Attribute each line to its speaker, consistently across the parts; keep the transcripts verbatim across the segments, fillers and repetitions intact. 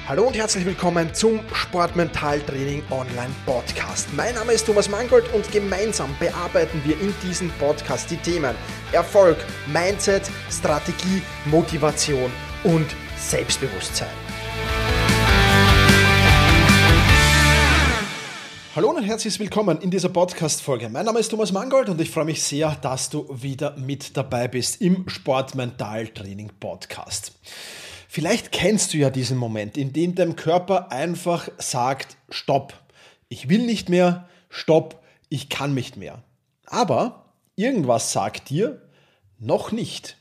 Speaker 1: Hallo und herzlich willkommen zum Sportmentaltraining Online Podcast. Mein Name ist Thomas Mangold und gemeinsam bearbeiten wir in diesem Podcast die Themen Erfolg, Mindset, Strategie, Motivation und Selbstbewusstsein. Hallo und herzlich willkommen in dieser Podcast-Folge. Mein Name ist Thomas Mangold und ich freue mich sehr, dass du wieder mit dabei bist im Sportmentaltraining Podcast. Vielleicht kennst du ja diesen Moment, in dem dein Körper einfach sagt, stopp, ich will nicht mehr, stopp, ich kann nicht mehr. Aber irgendwas sagt dir, noch nicht.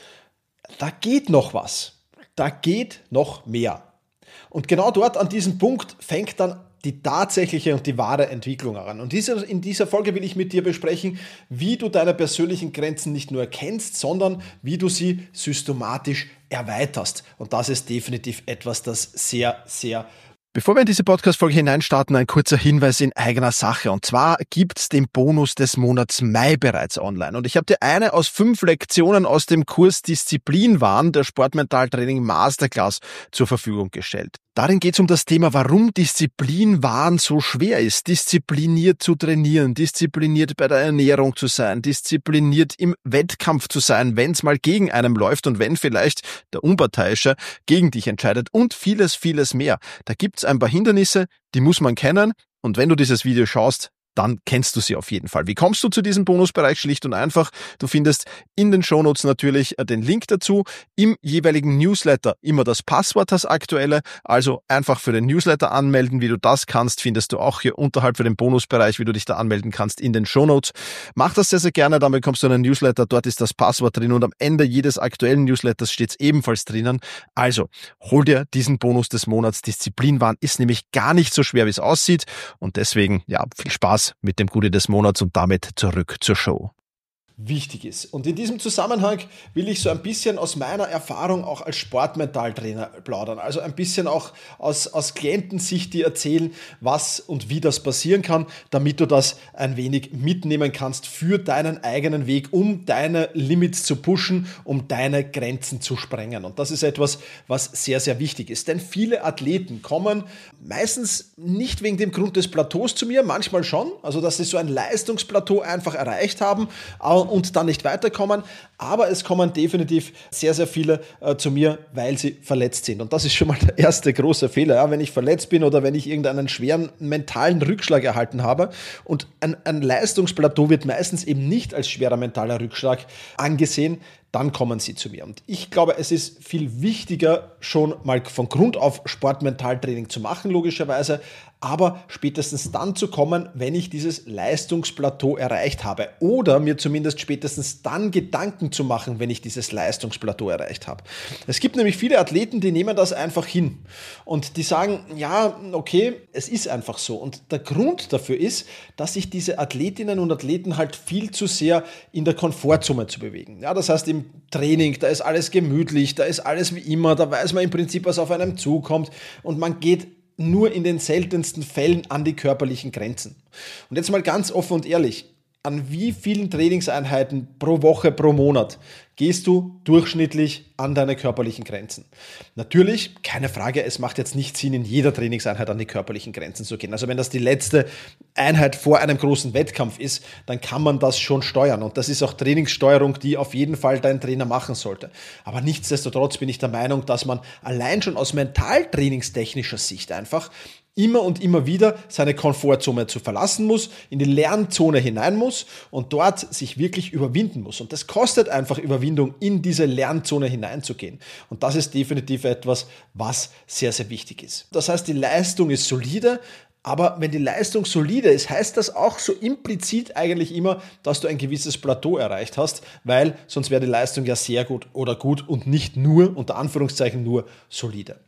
Speaker 1: Da geht noch was, da geht noch mehr. Und genau dort an diesem Punkt fängt dann die tatsächliche und die wahre Entwicklung an. Und in dieser Folge will ich mit dir besprechen, wie du deine persönlichen Grenzen nicht nur erkennst, sondern wie du sie systematisch erweiterst. Und das ist definitiv etwas, das sehr, sehr... Bevor wir in diese Podcast-Folge hineinstarten, ein kurzer Hinweis in eigener Sache. Und zwar gibt's den Bonus des Monats Mai bereits online. Und ich habe dir eine aus fünf Lektionen aus dem Kurs Disziplinwahn der Sportmentaltraining Masterclass zur Verfügung gestellt. Darin geht es um das Thema, warum Disziplinwahn so schwer ist, diszipliniert zu trainieren, diszipliniert bei der Ernährung zu sein, diszipliniert im Wettkampf zu sein, wenn es mal gegen einem läuft und wenn vielleicht der Unparteiische gegen dich entscheidet und vieles, vieles mehr. Da gibt es ein paar Hindernisse, die muss man kennen und wenn du dieses Video schaust, dann kennst du sie auf jeden Fall. Wie kommst du zu diesem Bonusbereich? Schlicht und einfach. Du findest in den Shownotes natürlich den Link dazu. Im jeweiligen Newsletter immer das Passwort, das aktuelle. Also einfach für den Newsletter anmelden. Wie du das kannst, findest du auch hier unterhalb für den Bonusbereich, wie du dich da anmelden kannst in den Shownotes. Mach das sehr, sehr gerne. Damit bekommst du einen Newsletter. Dort ist das Passwort drin und am Ende jedes aktuellen Newsletters steht es ebenfalls drinnen. Also hol dir diesen Bonus des Monats. Disziplinwahn ist nämlich gar nicht so schwer, wie es aussieht. Und deswegen, ja, viel Spaß mit dem Goodie des Monats und damit zurück zur Show. Wichtig ist. Und in diesem Zusammenhang will ich so ein bisschen aus meiner Erfahrung auch als Sportmentaltrainer plaudern. Also ein bisschen auch aus, aus Klientensicht dir erzählen, was und wie das passieren kann, damit du das ein wenig mitnehmen kannst für deinen eigenen Weg, um deine Limits zu pushen, um deine Grenzen zu sprengen. Und das ist etwas, was sehr, sehr wichtig ist. Denn viele Athleten kommen meistens nicht wegen dem Grund des Plateaus zu mir, manchmal schon, also dass sie so ein Leistungsplateau einfach erreicht haben, und dann nicht weiterkommen, aber es kommen definitiv sehr, sehr viele äh, zu mir, weil sie verletzt sind. Und das ist schon mal der erste große Fehler. Ja? Wenn ich verletzt bin oder wenn ich irgendeinen schweren mentalen Rückschlag erhalten habe und ein, ein Leistungsplateau wird meistens eben nicht als schwerer mentaler Rückschlag angesehen, dann kommen sie zu mir. Und ich glaube, es ist viel wichtiger, schon mal von Grund auf Sportmentaltraining zu machen, logischerweise, aber spätestens dann zu kommen, wenn ich dieses Leistungsplateau erreicht habe oder mir zumindest spätestens dann Gedanken zu machen, wenn ich dieses Leistungsplateau erreicht habe. Es gibt nämlich viele Athleten, die nehmen das einfach hin und die sagen, ja, okay, es ist einfach so. Und der Grund dafür ist, dass sich diese Athletinnen und Athleten halt viel zu sehr in der Komfortzone zu bewegen. Ja, das heißt, im Training, da ist alles gemütlich, da ist alles wie immer, da weiß man im Prinzip, was auf einem zukommt und man geht nur in den seltensten Fällen an die körperlichen Grenzen. Und jetzt mal ganz offen und ehrlich, an wie vielen Trainingseinheiten pro Woche, pro Monat gehst du durchschnittlich an deine körperlichen Grenzen? Natürlich, keine Frage, es macht jetzt nicht Sinn, in jeder Trainingseinheit an die körperlichen Grenzen zu gehen. Also wenn das die letzte Einheit vor einem großen Wettkampf ist, dann kann man das schon steuern. Und das ist auch Trainingssteuerung, die auf jeden Fall dein Trainer machen sollte. Aber nichtsdestotrotz bin ich der Meinung, dass man allein schon aus mentaltrainingstechnischer Sicht einfach immer und immer wieder seine Komfortzone zu verlassen muss, in die Lernzone hinein muss und dort sich wirklich überwinden muss. Und das kostet einfach Überwindung, in diese Lernzone hineinzugehen. Und das ist definitiv etwas, was sehr, sehr wichtig ist. Das heißt, die Leistung ist solide, aber wenn die Leistung solide ist, heißt das auch so implizit eigentlich immer, dass du ein gewisses Plateau erreicht hast, weil sonst wäre die Leistung ja sehr gut oder gut und nicht nur, unter Anführungszeichen nur, solide.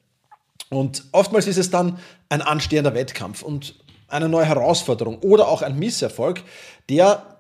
Speaker 1: Und oftmals ist es dann ein anstehender Wettkampf und eine neue Herausforderung oder auch ein Misserfolg, der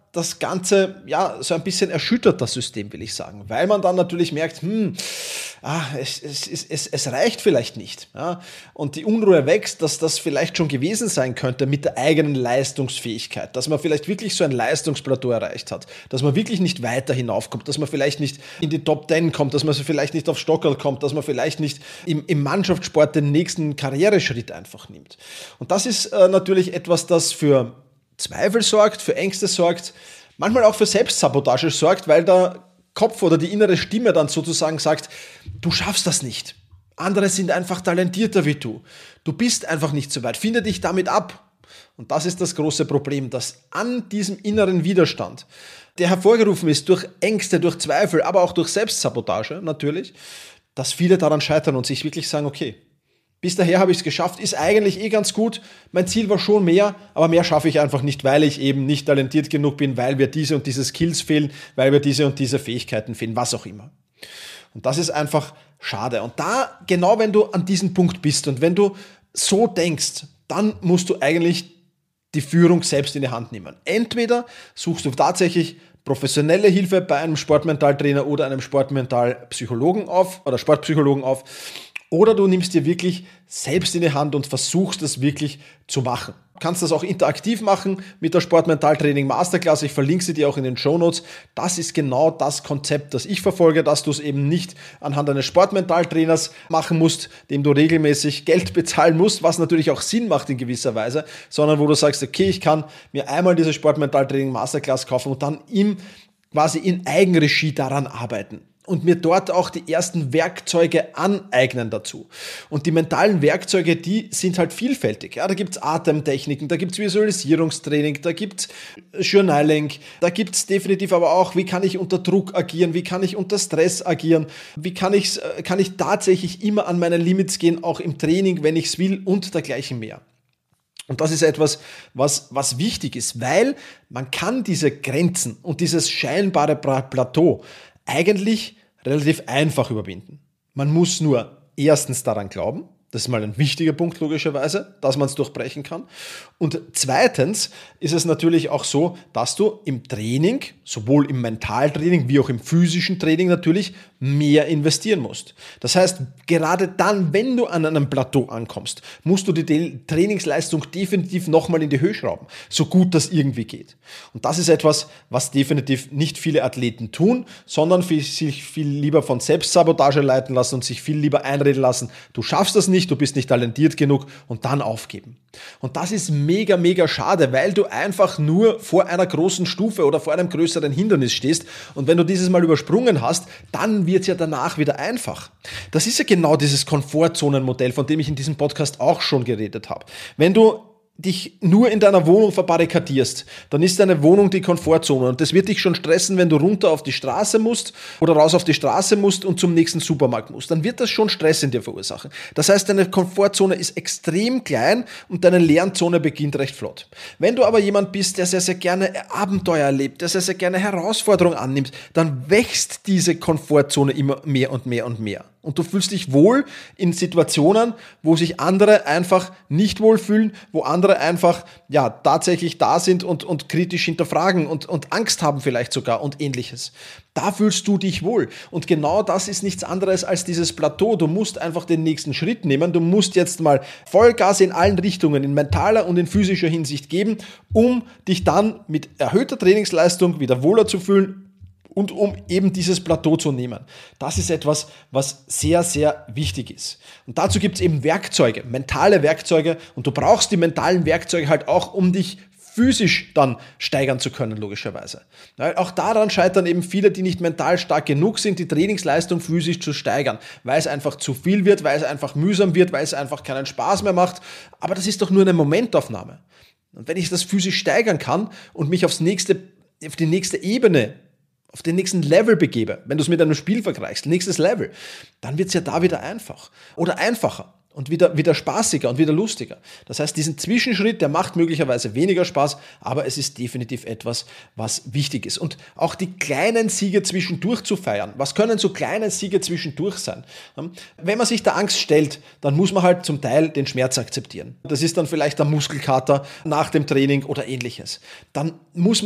Speaker 1: das Ganze, ja, so ein bisschen erschüttert, das System, will ich sagen. Weil man dann natürlich merkt, hm, ah, es, es, es, es reicht vielleicht nicht. Ja? Und die Unruhe wächst, dass das vielleicht schon gewesen sein könnte mit der eigenen Leistungsfähigkeit. Dass man vielleicht wirklich so ein Leistungsplateau erreicht hat. Dass man wirklich nicht weiter hinaufkommt. Dass man vielleicht nicht in die Top Ten kommt. Dass man vielleicht nicht auf Stockerl kommt. Dass man vielleicht nicht im, im Mannschaftssport den nächsten Karriereschritt einfach nimmt. Und das ist äh, natürlich etwas, das für Zweifel sorgt, für Ängste sorgt, manchmal auch für Selbstsabotage sorgt, weil der Kopf oder die innere Stimme dann sozusagen sagt, du schaffst das nicht. Andere sind einfach talentierter wie du. Du bist einfach nicht so weit. Finde dich damit ab. Und das ist das große Problem, dass an diesem inneren Widerstand, der hervorgerufen ist durch Ängste, durch Zweifel, aber auch durch Selbstsabotage natürlich, dass viele daran scheitern und sich wirklich sagen, okay, bis daher habe ich es geschafft, ist eigentlich eh ganz gut. Mein Ziel war schon mehr, aber mehr schaffe ich einfach nicht, weil ich eben nicht talentiert genug bin, weil mir diese und diese Skills fehlen, weil mir diese und diese Fähigkeiten fehlen, was auch immer. Und das ist einfach schade. Und da, genau wenn du an diesem Punkt bist und wenn du so denkst, dann musst du eigentlich die Führung selbst in die Hand nehmen. Entweder suchst du tatsächlich professionelle Hilfe bei einem Sportmentaltrainer oder einem Sportmentalpsychologen auf oder Sportpsychologen auf, oder du nimmst dir wirklich selbst in die Hand und versuchst es wirklich zu machen. Du kannst das auch interaktiv machen mit der Sportmentaltraining Masterclass. Ich verlinke sie dir auch in den Shownotes. Das ist genau das Konzept, das ich verfolge, dass du es eben nicht anhand eines Sportmentaltrainers machen musst, dem du regelmäßig Geld bezahlen musst, was natürlich auch Sinn macht in gewisser Weise, sondern wo du sagst, okay, ich kann mir einmal diese Sportmentaltraining Masterclass kaufen und dann im, quasi in Eigenregie daran arbeiten. Und mir dort auch die ersten Werkzeuge aneignen dazu. Und die mentalen Werkzeuge, die sind halt vielfältig. Ja, da gibt's Atemtechniken, da gibt's Visualisierungstraining, da gibt's Journaling, da gibt's definitiv aber auch, wie kann ich unter Druck agieren, wie kann ich unter Stress agieren, wie kann ich, kann ich tatsächlich immer an meine Limits gehen, auch im Training, wenn ich's will und dergleichen mehr. Und das ist etwas, was, was wichtig ist, weil man kann diese Grenzen und dieses scheinbare Plateau eigentlich relativ einfach überwinden. Man muss nur erstens daran glauben, das ist mal ein wichtiger Punkt logischerweise, dass man es durchbrechen kann. Und zweitens ist es natürlich auch so, dass du im Training, sowohl im Mentaltraining wie auch im physischen Training natürlich, mehr investieren musst. Das heißt, gerade dann, wenn du an einem Plateau ankommst, musst du die Trainingsleistung definitiv nochmal in die Höhe schrauben, so gut das irgendwie geht. Und das ist etwas, was definitiv nicht viele Athleten tun, sondern sich viel lieber von Selbstsabotage leiten lassen und sich viel lieber einreden lassen, du schaffst das nicht, du bist nicht talentiert genug und dann aufgeben. Und das ist mega, mega schade, weil du einfach nur vor einer großen Stufe oder vor einem größeren Hindernis stehst und wenn du dieses mal übersprungen hast, dann wird es ja danach wieder einfach. Das ist ja genau dieses Komfortzonenmodell, von dem ich in diesem Podcast auch schon geredet habe. Wenn du dich nur in deiner Wohnung verbarrikadierst, dann ist deine Wohnung die Komfortzone und das wird dich schon stressen, wenn du runter auf die Straße musst oder raus auf die Straße musst und zum nächsten Supermarkt musst. Dann wird das schon Stress in dir verursachen. Das heißt, deine Komfortzone ist extrem klein und deine Lernzone beginnt recht flott. Wenn du aber jemand bist, der sehr, sehr gerne Abenteuer erlebt, der sehr, sehr gerne Herausforderungen annimmt, dann wächst diese Komfortzone immer mehr und mehr und mehr. Und du fühlst dich wohl in Situationen, wo sich andere einfach nicht wohlfühlen, wo andere einfach ja tatsächlich da sind und, und kritisch hinterfragen und, und Angst haben vielleicht sogar und ähnliches. Da fühlst du dich wohl. Und genau das ist nichts anderes als dieses Plateau. Du musst einfach den nächsten Schritt nehmen. Du musst jetzt mal Vollgas in allen Richtungen, in mentaler und in physischer Hinsicht geben, um dich dann mit erhöhter Trainingsleistung wieder wohler zu fühlen, und um eben dieses Plateau zu nehmen. Das ist etwas, was sehr, sehr wichtig ist. Und dazu gibt es eben Werkzeuge, mentale Werkzeuge. Und du brauchst die mentalen Werkzeuge halt auch, um dich physisch dann steigern zu können, logischerweise. Weil auch daran scheitern eben viele, die nicht mental stark genug sind, die Trainingsleistung physisch zu steigern, weil es einfach zu viel wird, weil es einfach mühsam wird, weil es einfach keinen Spaß mehr macht. Aber das ist doch nur eine Momentaufnahme. Und wenn ich das physisch steigern kann und mich aufs nächste, auf die nächste Ebene auf den nächsten Level begebe, wenn du es mit einem Spiel vergleichst, nächstes Level, dann wird es ja da wieder einfach oder einfacher und wieder, wieder spaßiger und wieder lustiger. Das heißt, diesen Zwischenschritt, der macht möglicherweise weniger Spaß, aber es ist definitiv etwas, was wichtig ist. Und auch die kleinen Siege zwischendurch zu feiern. Was können so kleine Siege zwischendurch sein? Wenn man sich der Angst stellt, dann muss man halt zum Teil den Schmerz akzeptieren. Das ist dann vielleicht der Muskelkater nach dem Training oder ähnliches. Dann muss man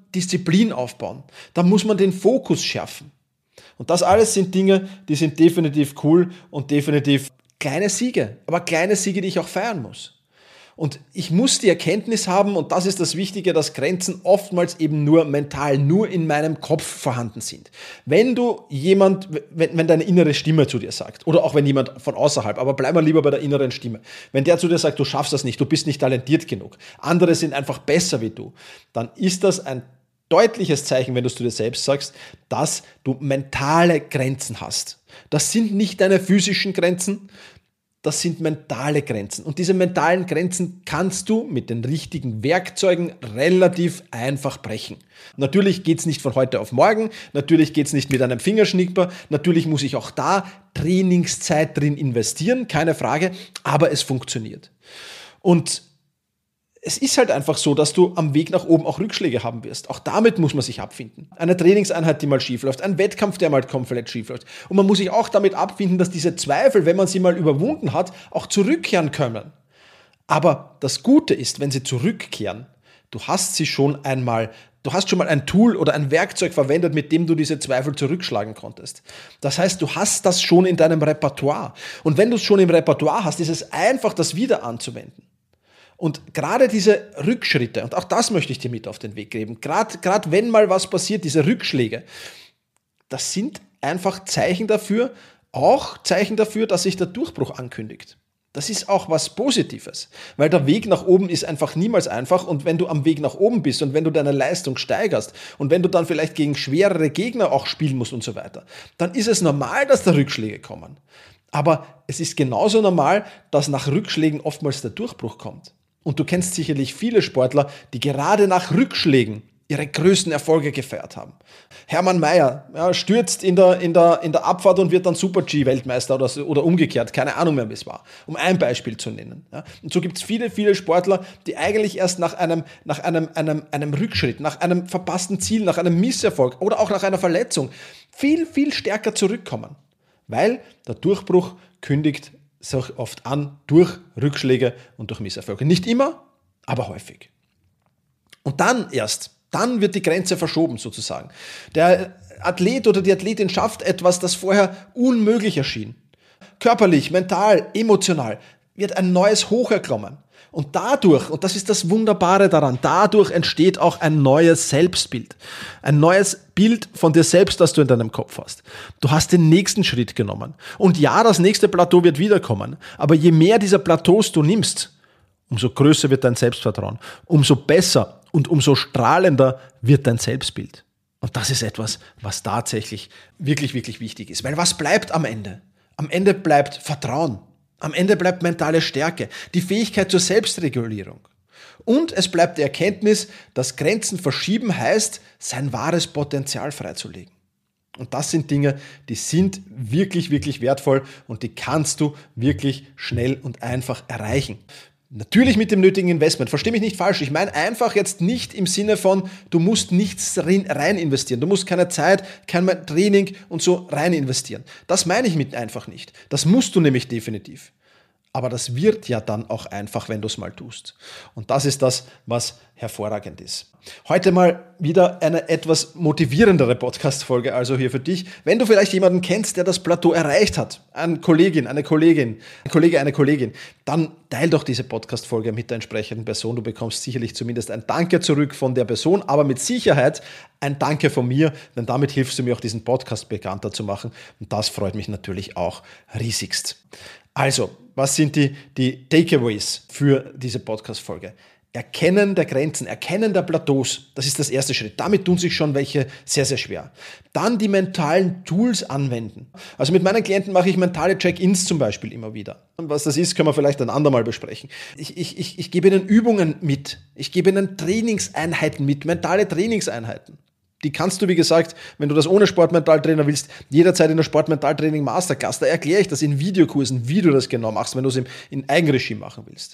Speaker 1: Disziplin aufbauen. Da muss man den Fokus schärfen. Und das alles sind Dinge, die sind definitiv cool und definitiv kleine Siege, aber kleine Siege, die ich auch feiern muss. Und ich muss die Erkenntnis haben, und das ist das Wichtige, dass Grenzen oftmals eben nur mental, nur in meinem Kopf vorhanden sind. Wenn du jemand, wenn, wenn deine innere Stimme zu dir sagt, oder auch wenn jemand von außerhalb, aber bleib mal lieber bei der inneren Stimme, wenn der zu dir sagt, du schaffst das nicht, du bist nicht talentiert genug, andere sind einfach besser wie du, dann ist das ein deutliches Zeichen, wenn du es zu dir selbst sagst, dass du mentale Grenzen hast. Das sind nicht deine physischen Grenzen, das sind mentale Grenzen. Und diese mentalen Grenzen kannst du mit den richtigen Werkzeugen relativ einfach brechen. Natürlich geht es nicht von heute auf morgen, natürlich geht es nicht mit einem Fingerschnipper, natürlich muss ich auch da Trainingszeit drin investieren, keine Frage, aber es funktioniert. Und es ist halt einfach so, dass du am Weg nach oben auch Rückschläge haben wirst. Auch damit muss man sich abfinden. Eine Trainingseinheit, die mal schief läuft, ein Wettkampf, der mal komplett schief läuft. Und man muss sich auch damit abfinden, dass diese Zweifel, wenn man sie mal überwunden hat, auch zurückkehren können. Aber das Gute ist, wenn sie zurückkehren, du hast sie schon einmal, du hast schon mal ein Tool oder ein Werkzeug verwendet, mit dem du diese Zweifel zurückschlagen konntest. Das heißt, du hast das schon in deinem Repertoire. Und wenn du es schon im Repertoire hast, ist es einfach, das wieder anzuwenden. Und gerade diese Rückschritte, und auch das möchte ich dir mit auf den Weg geben, gerade, gerade wenn mal was passiert, diese Rückschläge, das sind einfach Zeichen dafür, auch Zeichen dafür, dass sich der Durchbruch ankündigt. Das ist auch was Positives, weil der Weg nach oben ist einfach niemals einfach, und wenn du am Weg nach oben bist und wenn du deine Leistung steigerst und wenn du dann vielleicht gegen schwerere Gegner auch spielen musst und so weiter, dann ist es normal, dass da Rückschläge kommen. Aber es ist genauso normal, dass nach Rückschlägen oftmals der Durchbruch kommt. Und du kennst sicherlich viele Sportler, die gerade nach Rückschlägen ihre größten Erfolge gefeiert haben. Hermann Mayer ja, stürzt in der, in, der, in der Abfahrt und wird dann Super-G-Weltmeister oder, oder umgekehrt, keine Ahnung mehr, wie es war, um ein Beispiel zu nennen. Ja. Und so gibt es viele, viele Sportler, die eigentlich erst nach einem, nach einem, einem, einem Rückschritt, nach einem verpassten Ziel, nach einem Misserfolg oder auch nach einer Verletzung viel, viel stärker zurückkommen, weil der Durchbruch kündigt so oft an durch Rückschläge und durch Misserfolge. Nicht immer, aber häufig. Und dann erst, dann wird die Grenze verschoben sozusagen. Der Athlet oder die Athletin schafft etwas, das vorher unmöglich erschien. Körperlich, mental, emotional wird ein neues Hoch erklommen. Und dadurch, und das ist das Wunderbare daran, dadurch entsteht auch ein neues Selbstbild. Ein neues Bild von dir selbst, das du in deinem Kopf hast. Du hast den nächsten Schritt genommen. Und ja, das nächste Plateau wird wiederkommen. Aber je mehr dieser Plateaus du nimmst, umso größer wird dein Selbstvertrauen. Umso besser und umso strahlender wird dein Selbstbild. Und das ist etwas, was tatsächlich wirklich, wirklich wichtig ist. Weil was bleibt am Ende? Am Ende bleibt Vertrauen. Am Ende bleibt mentale Stärke, die Fähigkeit zur Selbstregulierung. Und es bleibt die Erkenntnis, dass Grenzen verschieben heißt, sein wahres Potenzial freizulegen. Und das sind Dinge, die sind wirklich, wirklich wertvoll und die kannst du wirklich schnell und einfach erreichen. Natürlich mit dem nötigen Investment. Versteh mich nicht falsch. Ich meine einfach jetzt nicht im Sinne von, du musst nichts rein investieren. Du musst keine Zeit, kein Training und so rein investieren. Das meine ich mit einfach nicht. Das musst du nämlich definitiv. Aber das wird ja dann auch einfach, wenn du es mal tust. Und das ist das, was hervorragend ist. Heute mal wieder eine etwas motivierendere Podcast-Folge, also hier für dich. Wenn du vielleicht jemanden kennst, der das Plateau erreicht hat, eine Kollegin, eine Kollegin, ein Kollege, eine Kollegin, dann teil doch diese Podcast-Folge mit der entsprechenden Person. Du bekommst sicherlich zumindest ein Danke zurück von der Person, aber mit Sicherheit ein Danke von mir, denn damit hilfst du mir auch, diesen Podcast bekannter zu machen. Und das freut mich natürlich auch riesigst. Also, was sind die, die Takeaways für diese Podcast-Folge? Erkennen der Grenzen, Erkennen der Plateaus, das ist das erste Schritt. Damit tun sich schon welche sehr, sehr schwer. Dann die mentalen Tools anwenden. Also mit meinen Klienten mache ich mentale Check-ins zum Beispiel immer wieder. Und was das ist, können wir vielleicht ein andermal besprechen. Ich, ich, ich, ich gebe ihnen Übungen mit. Ich gebe ihnen Trainingseinheiten mit, mentale Trainingseinheiten. Die kannst du, wie gesagt, wenn du das ohne Sportmentaltrainer willst, jederzeit in der Sportmentaltraining Masterclass. Da erkläre ich das in Videokursen, wie du das genau machst, wenn du es in Eigenregie machen willst.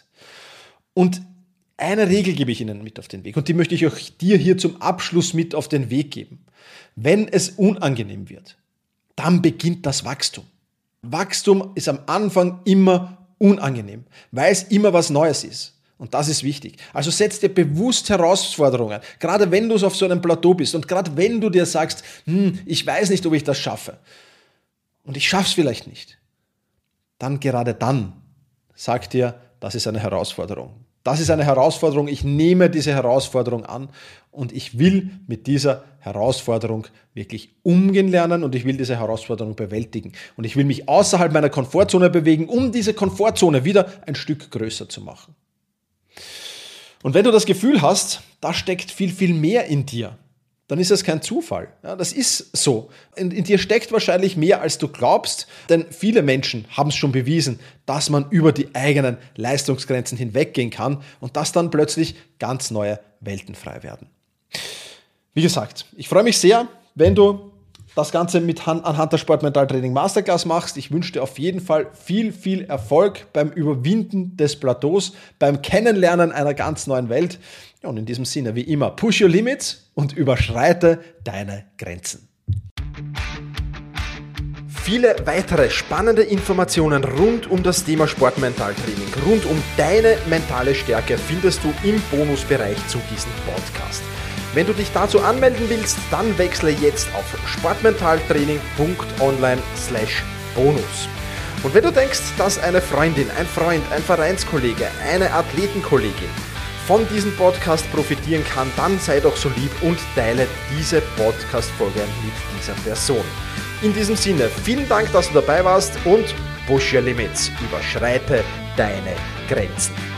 Speaker 1: Und eine Regel gebe ich Ihnen mit auf den Weg und die möchte ich auch dir hier zum Abschluss mit auf den Weg geben. Wenn es unangenehm wird, dann beginnt das Wachstum. Wachstum ist am Anfang immer unangenehm, weil es immer was Neues ist. Und das ist wichtig. Also setz dir bewusst Herausforderungen, gerade wenn du auf so einem Plateau bist und gerade wenn du dir sagst, hm, ich weiß nicht, ob ich das schaffe und ich schaffe es vielleicht nicht, dann gerade dann sag dir, das ist eine Herausforderung. Das ist eine Herausforderung, ich nehme diese Herausforderung an und ich will mit dieser Herausforderung wirklich umgehen lernen und ich will diese Herausforderung bewältigen. Und ich will mich außerhalb meiner Komfortzone bewegen, um diese Komfortzone wieder ein Stück größer zu machen. Und wenn du das Gefühl hast, da steckt viel, viel mehr in dir, dann ist das kein Zufall. Ja, das ist so. In, in dir steckt wahrscheinlich mehr, als du glaubst, denn viele Menschen haben es schon bewiesen, dass man über die eigenen Leistungsgrenzen hinweggehen kann und dass dann plötzlich ganz neue Welten frei werden. Wie gesagt, ich freue mich sehr, wenn du das Ganze mit Han- anhand der Sportmentaltraining Masterclass machst. Ich wünsche dir auf jeden Fall viel, viel Erfolg beim Überwinden des Plateaus, beim Kennenlernen einer ganz neuen Welt. Ja, und in diesem Sinne, wie immer, push your limits und überschreite deine Grenzen. Viele weitere spannende Informationen rund um das Thema Sportmentaltraining, rund um deine mentale Stärke findest du im Bonusbereich zu diesem Podcast. Wenn du dich dazu anmelden willst, dann wechsle jetzt auf sportmentaltraining.online slash bonus. Und wenn du denkst, dass eine Freundin, ein Freund, ein Vereinskollege, eine Athletenkollegin von diesem Podcast profitieren kann, dann sei doch so lieb und teile diese Podcast-Folge mit dieser Person. In diesem Sinne, vielen Dank, dass du dabei warst und push your limits, überschreite deine Grenzen.